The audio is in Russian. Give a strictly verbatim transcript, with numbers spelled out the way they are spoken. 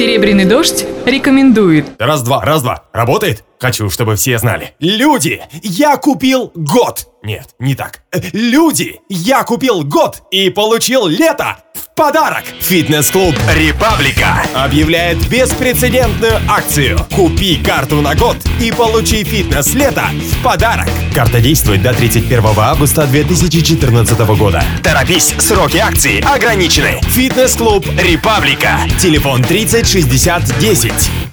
Серебряный дождь рекомендует. Раз-два, раз-два. Работает? Хочу, чтобы все знали. Люди, я купил год. Нет, не так. Люди, я купил год и получил лето в подарок. Фитнес-клуб «Репаблика» объявляет беспрецедентную акцию. Купи карту на год и получи фитнес-лето в подарок. Карта действует до тридцать первого августа две тысячи четырнадцатого года. Торопись, сроки акции ограничены. Фитнес-клуб «Репаблика». Телефон тридцать шестьдесят десять.